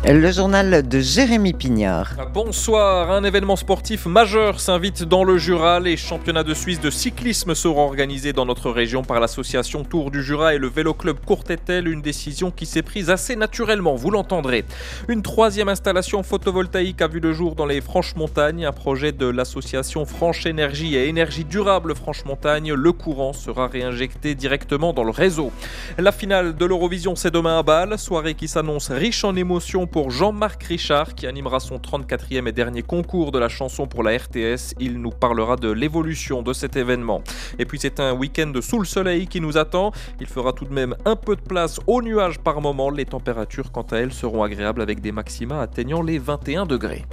Le journal de Jérémy Pignard. Bonsoir, un événement sportif majeur s'invite dans le Jura. Les championnats de Suisse de cyclisme seront organisés dans notre région par l'association Tour du Jura et le Vélo Club Courtétel, une décision qui s'est prise assez naturellement, vous l'entendrez. Une troisième installation photovoltaïque a vu le jour dans les Franches-Montagnes, un projet de l'association Franche Énergie et Énergie Durable Franche-Montagne. Le courant sera réinjecté directement dans le réseau. La finale de l'Eurovision, c'est demain à Bâle, soirée qui s'annonce riche en émotions pour Jean-Marc Richard qui animera son 34e et dernier concours de la chanson pour la RTS. Il nous parlera de l'évolution de cet événement. Et puis c'est un week-end sous le soleil qui nous attend. Il fera tout de même un peu de place aux nuages par moment. Les températures quant à elles seront agréables avec des maxima atteignant les 21 degrés.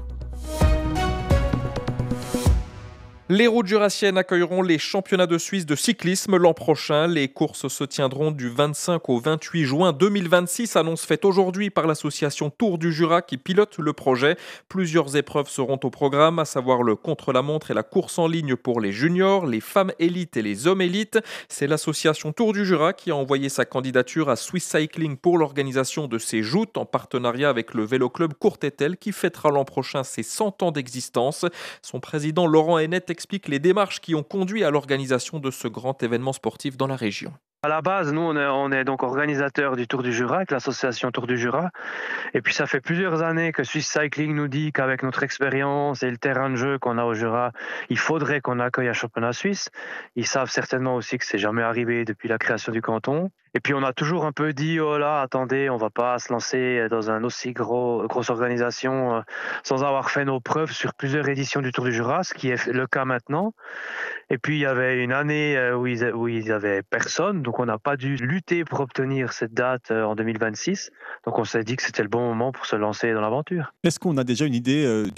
Les routes jurassiennes accueilleront les championnats de Suisse de cyclisme l'an prochain. Les courses se tiendront du 25 au 28 juin 2026. Annonce faite aujourd'hui par l'association Tour du Jura qui pilote le projet. Plusieurs épreuves seront au programme, à savoir le contre-la-montre et la course en ligne pour les juniors, les femmes élites et les hommes élites. C'est l'association Tour du Jura qui a envoyé sa candidature à Swiss Cycling pour l'organisation de ces joutes en partenariat avec le Vélo Club Courtétel qui fêtera l'an prochain ses 100 ans d'existence. Son président Laurent Hennette explique les démarches qui ont conduit à l'organisation de ce grand événement sportif dans la région. À la base, nous, on est donc organisateur du Tour du Jura avec l'association Tour du Jura. Et puis, ça fait plusieurs années que Swiss Cycling nous dit qu'avec notre expérience et le terrain de jeu qu'on a au Jura, il faudrait qu'on accueille un championnat suisse. Ils savent certainement aussi que c'est jamais arrivé depuis la création du canton. Et puis, on a toujours un peu dit, oh là, attendez, on va pas se lancer dans une aussi grosse organisation sans avoir fait nos preuves sur plusieurs éditions du Tour du Jura, ce qui est le cas maintenant. Et puis, il y avait une année où ils avaient personne, donc on n'a pas dû lutter pour obtenir cette date en 2026. Donc, on s'est dit que c'était le bon moment pour se lancer dans l'aventure. Est-ce qu'on a déjà une idée du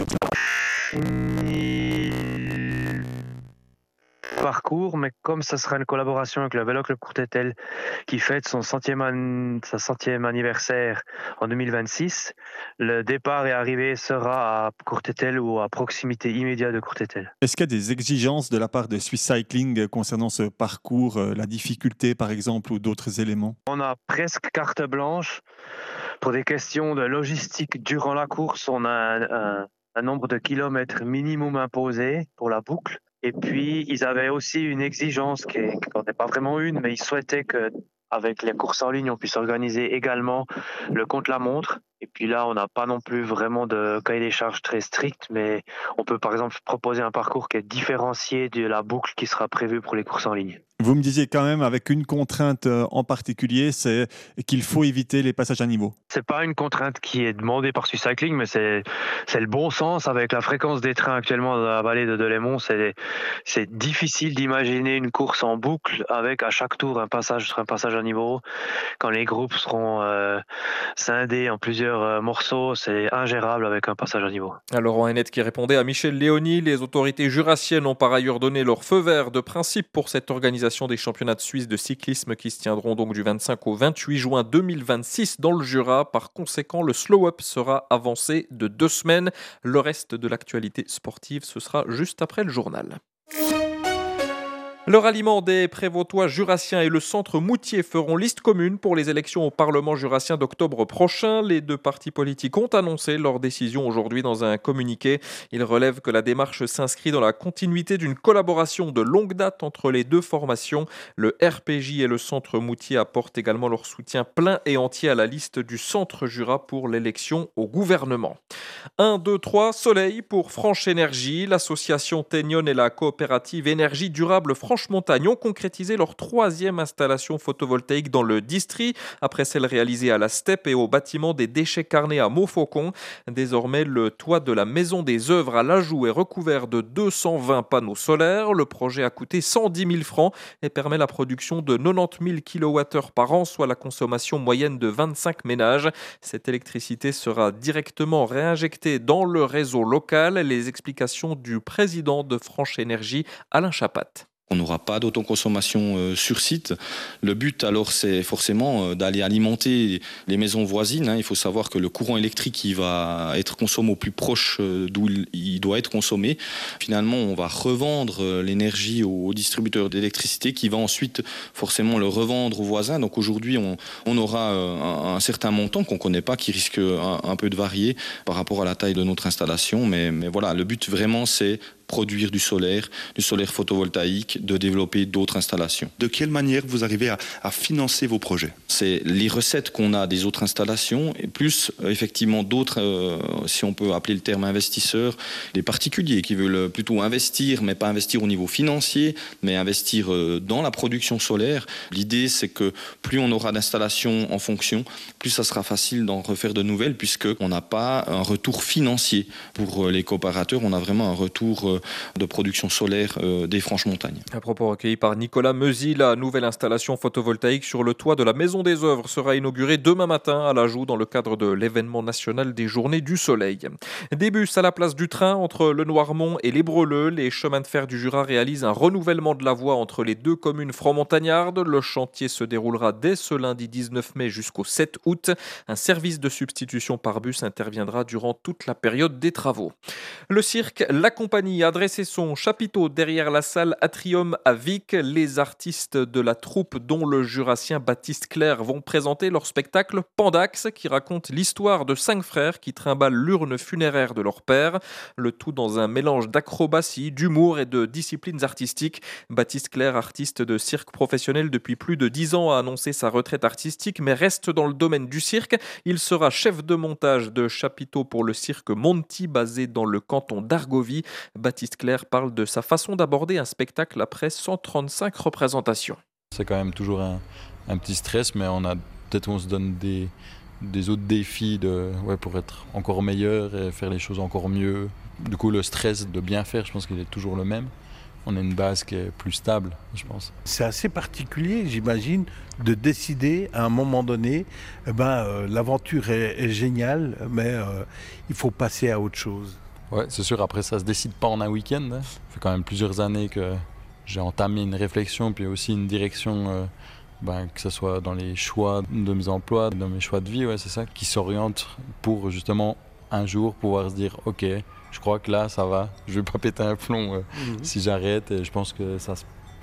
Parcours, mais comme ça sera une collaboration avec le Vélo Club Courtétel qui fête sa centième anniversaire en 2026, le départ et arrivée sera à Courtétel ou à proximité immédiate de Courtétel. Est-ce qu'il y a des exigences de la part de Swiss Cycling concernant ce parcours, la difficulté par exemple ou d'autres éléments? On a presque carte blanche. Pour des questions de logistique durant la course, on a un nombre de kilomètres minimum imposé pour la boucle. Et puis, ils avaient aussi une exigence qui n'est pas vraiment une, mais ils souhaitaient qu'avec les courses en ligne, on puisse organiser également le contre-la-montre. Et puis là, on n'a pas non plus vraiment de cahier des charges très strict, mais on peut par exemple proposer un parcours qui est différencié de la boucle qui sera prévue pour les courses en ligne. Vous me disiez quand même avec une contrainte en particulier, c'est qu'il faut éviter les passages à niveau. C'est pas une contrainte qui est demandée par Swiss Cycling, mais c'est le bon sens. Avec la fréquence des trains actuellement dans la vallée de Delémont, c'est difficile d'imaginer une course en boucle avec à chaque tour un passage à niveau. Quand les groupes seront scindés en plusieurs morceaux, c'est ingérable avec un passage à niveau. Alors Laurent Hennette qui répondait à Michel Léony, les autorités jurassiennes ont par ailleurs donné leur feu vert de principe pour cette organisation des championnats de Suisse de cyclisme qui se tiendront donc du 25 au 28 juin 2026 dans le Jura. Par conséquent, le slow-up sera avancé de 2 semaines. Le reste de l'actualité sportive, ce sera juste après le journal. Le ralliement des Prévôtois jurassiens et le centre Moutier feront liste commune pour les élections au Parlement jurassien d'octobre prochain. Les deux partis politiques ont annoncé leur décision aujourd'hui dans un communiqué. Ils relèvent que la démarche s'inscrit dans la continuité d'une collaboration de longue date entre les deux formations. Le RPJ et le centre Moutier apportent également leur soutien plein et entier à la liste du centre Jura pour l'élection au gouvernement. 1, 2, 3, soleil pour Franche Énergie. L'association Teignon et la coopérative Énergie Durable Franche-Montagne ont concrétisé leur 3e installation photovoltaïque dans le Distri, après celle réalisée à la Steppe et au bâtiment des déchets carnés à Montfaucon. Désormais, le toit de la Maison des Œuvres à l'Ajoux est recouvert de 220 panneaux solaires. Le projet a coûté 110 000 francs et permet la production de 90 000 kWh par an, soit la consommation moyenne de 25 ménages. Cette électricité sera directement réinjectée dans le réseau local. Les explications du président de Franche Énergie, Alain Chapat. On n'aura pas d'autoconsommation sur site. Le but alors c'est forcément d'aller alimenter les maisons voisines. Il faut savoir que le courant électrique il va être consommé au plus proche d'où il doit être consommé. Finalement on va revendre l'énergie aux distributeurs d'électricité qui va ensuite forcément le revendre aux voisins. Donc aujourd'hui on aura un certain montant qu'on ne connaît pas qui risque un peu de varier par rapport à la taille de notre installation. Mais voilà, le but vraiment c'est produire du solaire photovoltaïque, de développer d'autres installations. De quelle manière vous arrivez à financer vos projets ? C'est les recettes qu'on a des autres installations et plus effectivement d'autres, si on peut appeler le terme investisseurs, des particuliers qui veulent plutôt investir, mais pas investir au niveau financier, mais investir dans la production solaire. L'idée c'est que plus on aura d'installations en fonction, plus ça sera facile d'en refaire de nouvelles puisqu'on n'a pas un retour financier pour les coopérateurs, on a vraiment un retour de production solaire des Franches-Montagnes. À propos recueilli par Nicolas Meuzy, la nouvelle installation photovoltaïque sur le toit de la Maison des Œuvres sera inaugurée demain matin à l'Ajoux dans le cadre de l'événement national des Journées du Soleil. Des bus à la place du train entre le Noirmont et les Breleux. Les chemins de fer du Jura réalisent un renouvellement de la voie entre les deux communes franc-montagnardes. Le chantier se déroulera dès ce lundi 19 mai jusqu'au 7 août. Un service de substitution par bus interviendra durant toute la période des travaux. Le cirque La Compagnie a dressé son chapiteau derrière la salle Atrium à Vic. Les artistes de la troupe, dont le jurassien Baptiste Clerc, vont présenter leur spectacle Pandax, qui raconte l'histoire de 5 frères qui trimballent l'urne funéraire de leur père. Le tout dans un mélange d'acrobatie, d'humour et de disciplines artistiques. Baptiste Clerc, artiste de cirque professionnel depuis plus de 10 ans, a annoncé sa retraite artistique, mais reste dans le domaine du cirque. Il sera chef de montage de chapiteau pour le cirque Monty, basé dans le canton d'Argovie. Baptiste Clerc parle de sa façon d'aborder un spectacle après 135 représentations. C'est quand même toujours un petit stress, mais peut-être on se donne des autres défis pour être encore meilleur et faire les choses encore mieux. Du coup, le stress de bien faire, je pense qu'il est toujours le même. On a une base qui est plus stable, je pense. C'est assez particulier, j'imagine, de décider à un moment donné, l'aventure est géniale, mais il faut passer à autre chose. Ouais, c'est sûr, après ça se décide pas en un week-end. Ça fait quand même plusieurs années que j'ai entamé une réflexion, puis aussi une direction, que ce soit dans les choix de mes emplois, dans mes choix de vie, c'est ça, qui s'oriente pour justement un jour pouvoir se dire « Ok, je crois que là ça va, je vais pas péter un plomb si j'arrête et je pense que ça se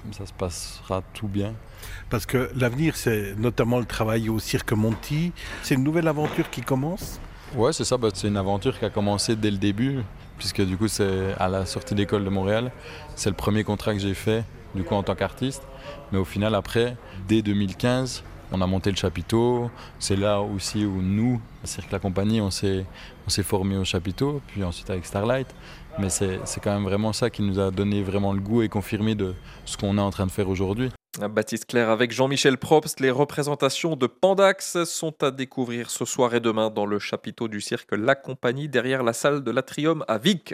passera tout bien. » Parce que l'avenir, c'est notamment le travail au Cirque Monty. C'est une nouvelle aventure qui commence ? Ouais, c'est ça. C'est une aventure qui a commencé dès le début, puisque du coup, c'est à la sortie d'école de Montréal. C'est le premier contrat que j'ai fait, du coup, en tant qu'artiste. Mais au final, après, dès 2015, on a monté le chapiteau. C'est là aussi où nous, Cirque La Compagnie, on s'est formé au chapiteau, puis ensuite avec Starlight. Mais c'est quand même vraiment ça qui nous a donné vraiment le goût et confirmé de ce qu'on est en train de faire aujourd'hui. Baptiste Clerc avec Jean-Michel Probst. Les représentations de Pandax sont à découvrir ce soir et demain dans le chapiteau du cirque La Compagnie derrière la salle de l'Atrium à Vic.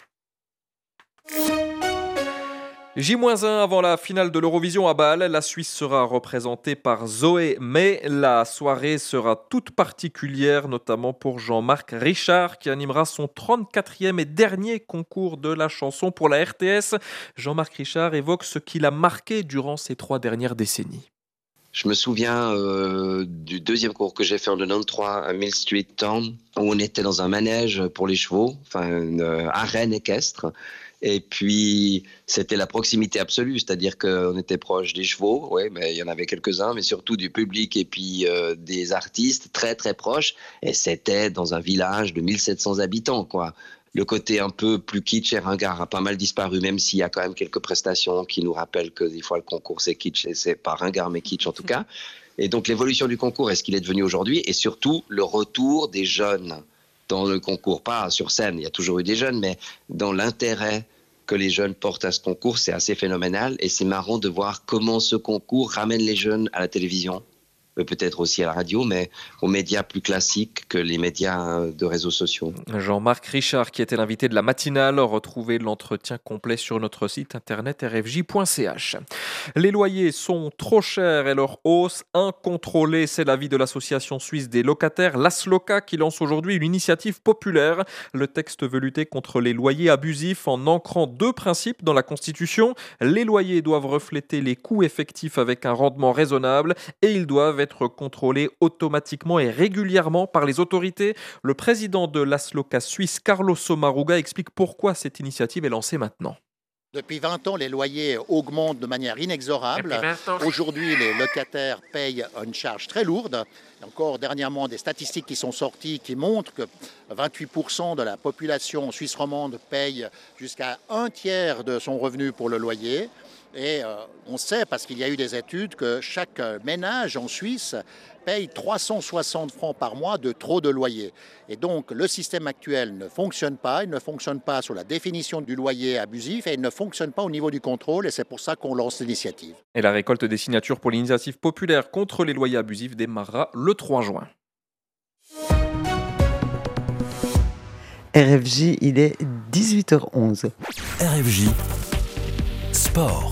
J-1 avant la finale de l'Eurovision à Bâle, la Suisse sera représentée par Zoé, mais la soirée sera toute particulière, notamment pour Jean-Marc Richard, qui animera son 34e et dernier concours de la chanson pour la RTS. Jean-Marc Richard évoque ce qu'il a marqué durant ces 3 dernières décennies. Je me souviens du deuxième cours que j'ai fait en 93 à Mill Street Town, où on était dans un manège pour les chevaux, une arène équestre. Et puis, c'était la proximité absolue, c'est-à-dire qu'on était proche des chevaux, ouais, mais il y en avait quelques-uns, mais surtout du public et puis des artistes très, très proches. Et c'était dans un village de 1700 habitants, quoi. Le côté un peu plus kitsch et ringard a pas mal disparu, même s'il y a quand même quelques prestations qui nous rappellent que des fois le concours c'est kitsch, et c'est pas ringard mais kitsch en tout cas. Et donc l'évolution du concours est ce qu'il est devenu aujourd'hui, et surtout le retour des jeunes dans le concours, pas sur scène, il y a toujours eu des jeunes, mais dans l'intérêt que les jeunes portent à ce concours, c'est assez phénoménal, et c'est marrant de voir comment ce concours ramène les jeunes à la télévision. peut-être aussi à la radio, mais aux médias plus classiques que les médias de réseaux sociaux. Jean-Marc Richard, qui était l'invité de la matinale, retrouvez l'entretien complet sur notre site internet rfj.ch. Les loyers sont trop chers et leur hausse incontrôlée. C'est l'avis de l'association suisse des locataires, l'ASLOCA, qui lance aujourd'hui une initiative populaire. Le texte veut lutter contre les loyers abusifs en ancrant 2 principes dans la Constitution. Les loyers doivent refléter les coûts effectifs avec un rendement raisonnable et ils doivent être contrôlés automatiquement et régulièrement par les autorités. Le président de l'ASLOCA suisse, Carlos Sommaruga, explique pourquoi cette initiative est lancée maintenant. Depuis 20 ans, les loyers augmentent de manière inexorable. Aujourd'hui, les locataires payent une charge très lourde. Il y a encore dernièrement des statistiques qui sont sorties qui montrent que 28% de la population suisse romande paye jusqu'à 1/3 de son revenu pour le loyer. Et on sait, parce qu'il y a eu des études, que chaque ménage en Suisse paye 360 francs par mois de trop de loyer. Et donc, le système actuel ne fonctionne pas. Il ne fonctionne pas sur la définition du loyer abusif et il ne fonctionne pas au niveau du contrôle. Et c'est pour ça qu'on lance l'initiative. Et la récolte des signatures pour l'initiative populaire contre les loyers abusifs démarrera le 3 juin. RFJ, il est 18h11. RFJ Sport.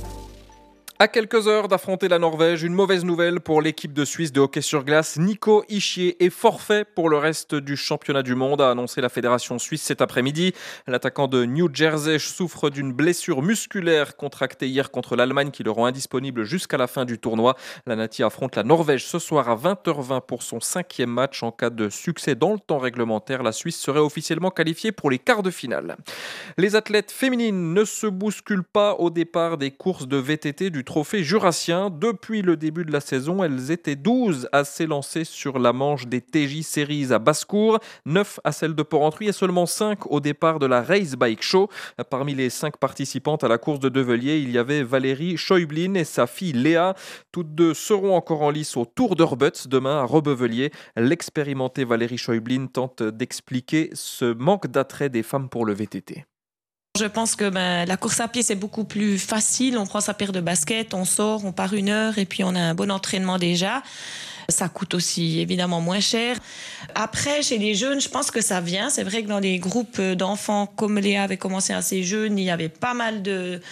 À quelques heures d'affronter la Norvège, une mauvaise nouvelle pour l'équipe de Suisse de hockey sur glace. Nico Hischier est forfait pour le reste du championnat du monde, a annoncé la fédération suisse cet après-midi. L'attaquant de New Jersey souffre d'une blessure musculaire contractée hier contre l'Allemagne qui le rend indisponible jusqu'à la fin du tournoi. La Nati affronte la Norvège ce soir à 20h20 pour son 5e match. En cas de succès dans le temps réglementaire, la Suisse serait officiellement qualifiée pour les quarts de finale. Les athlètes féminines ne se bousculent pas au départ des courses de VTT du trophée jurassien. Depuis le début de la saison, elles étaient 12 à s'élancer sur la manche des TJ Series à Basse-Cour, 9 à celle de Porrentruy et seulement 5 au départ de la Race Bike Show. Parmi les 5 participantes à la course de Develier, il y avait Valérie Schäublin et sa fille Léa. Toutes deux seront encore en lice au Tour d'Urbutz demain à Rebevelier. L'expérimentée Valérie Schäublin tente d'expliquer ce manque d'attrait des femmes pour le VTT. Je pense que la course à pied, c'est beaucoup plus facile. On prend sa paire de baskets, on sort, on part 1 heure et puis on a un bon entraînement déjà. Ça coûte aussi évidemment moins cher. Après, chez les jeunes, je pense que ça vient. C'est vrai que dans les groupes d'enfants, comme Léa avait commencé assez jeune, il y avait pas mal de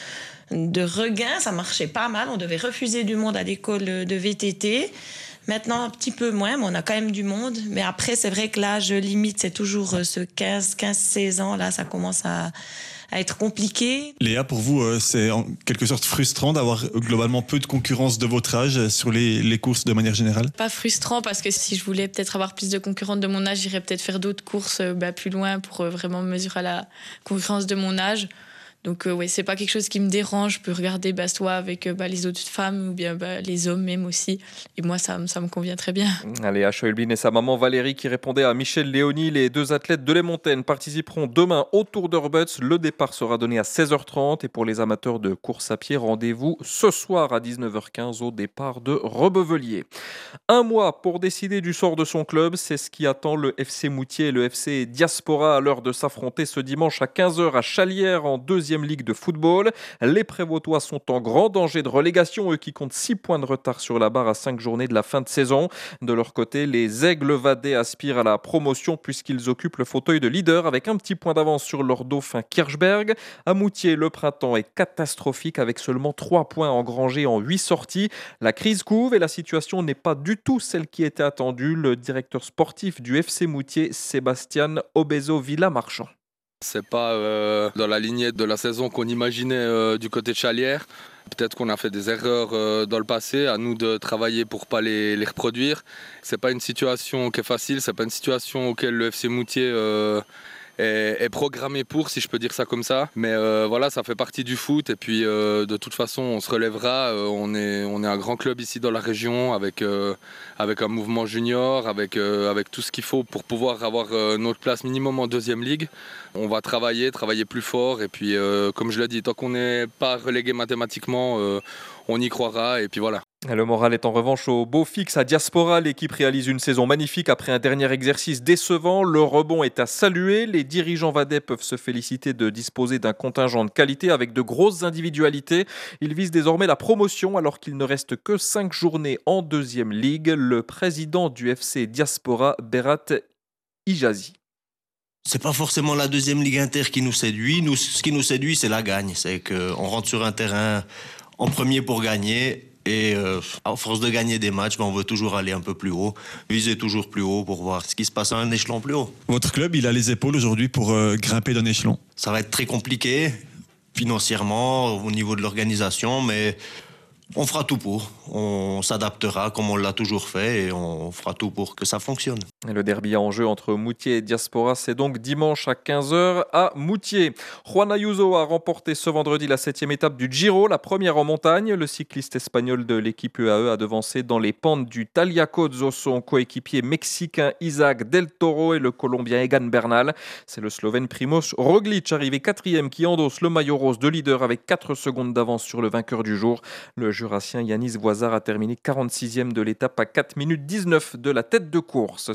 regains. Ça marchait pas mal. On devait refuser du monde à l'école de VTT. Maintenant, un petit peu moins, mais on a quand même du monde. Mais après, c'est vrai que l'âge limite, c'est toujours ce 15-16 ans. Là, ça commence à être compliqué. Léa, pour vous, c'est en quelque sorte frustrant d'avoir globalement peu de concurrence de votre âge sur les courses de manière générale? Pas frustrant, parce que si je voulais peut-être avoir plus de concurrentes de mon âge, j'irais peut-être faire d'autres courses plus loin pour vraiment me mesurer à la concurrence de mon âge. Donc ouais, c'est pas quelque chose qui me dérange. Je peux regarder soit avec les autres femmes ou bien les hommes même aussi. Et moi, ça me convient très bien. Léa Schäublin et sa maman Valérie qui répondaient à Michel Léonie. Les 2 athlètes de Les Montaigne participeront demain au Tour d'Urbutz. Le départ sera donné à 16h30. Et pour les amateurs de course à pied, rendez-vous ce soir à 19h15 au départ de Rebevelier. 1 mois pour décider du sort de son club. C'est ce qui attend le FC Moutier et le FC Diaspora à l'heure de s'affronter ce dimanche à 15h à Chalières en 2e Ligue de football. Les Prévôtois sont en grand danger de relégation, eux qui comptent 6 points de retard sur la barre à 5 journées de la fin de saison. De leur côté, les Aigles Vadais aspirent à la promotion puisqu'ils occupent le fauteuil de leader avec un petit point d'avance sur leur dauphin Kirchberg. À Moutier, le printemps est catastrophique avec seulement 3 points engrangés en 8 sorties. La crise couve et la situation n'est pas du tout celle qui était attendue. Le directeur sportif du FC Moutier, Sébastien Obeso-Villa-Marchand. C'est pas dans la lignée de la saison qu'on imaginait du côté de Chalières. Peut-être qu'on a fait des erreurs dans le passé, à nous de travailler pour pas les reproduire. C'est pas une situation qui est facile, c'est pas une situation auquel le FC Moutier est programmé pour, si je peux dire ça comme ça. Mais voilà, ça fait partie du foot et puis de toute façon on se relèvera. On est un grand club ici dans la région avec un mouvement junior, avec tout ce qu'il faut pour pouvoir avoir notre place minimum en 2e ligue. On va travailler plus fort et puis comme je l'ai dit, tant qu'on n'est pas relégué mathématiquement, on y croira et puis voilà. Le moral est en revanche au beau fixe à Diaspora. L'équipe réalise une saison magnifique après un dernier exercice décevant. Le rebond est à saluer. Les dirigeants vadais peuvent se féliciter de disposer d'un contingent de qualité avec de grosses individualités. Ils visent désormais la promotion alors qu'il ne reste que 5 journées en deuxième ligue. Le président du FC Diaspora, Berat Ijazi. C'est pas forcément la deuxième ligue inter qui nous séduit. Nous, ce qui nous séduit, c'est la gagne. C'est qu'on rentre sur un terrain en premier pour gagner. Et à force de gagner des matchs, on veut toujours aller un peu plus haut, viser toujours plus haut pour voir ce qui se passe à un échelon plus haut. Votre club, il a les épaules aujourd'hui pour grimper d'un échelon? Ça va être très compliqué, financièrement, au niveau de l'organisation, mais on fera tout pour. On s'adaptera comme on l'a toujours fait et on fera tout pour que ça fonctionne. Et le derby en jeu entre Moutier et Diaspora, c'est donc dimanche à 15h à Moutier. Juan Ayuso a remporté ce vendredi la 7e étape du Giro, la première en montagne. Le cycliste espagnol de l'équipe UAE a devancé dans les pentes du Tagliacozzo son coéquipier mexicain Isaac Del Toro et le Colombien Egan Bernal. C'est le Slovène Primož Roglič, arrivé 4e, qui endosse le maillot rose de leader avec 4 secondes d'avance sur le vainqueur du jour. Le Jurassien Yanis Voisard a terminé 46e de l'étape à 4 minutes 19 de la tête de course.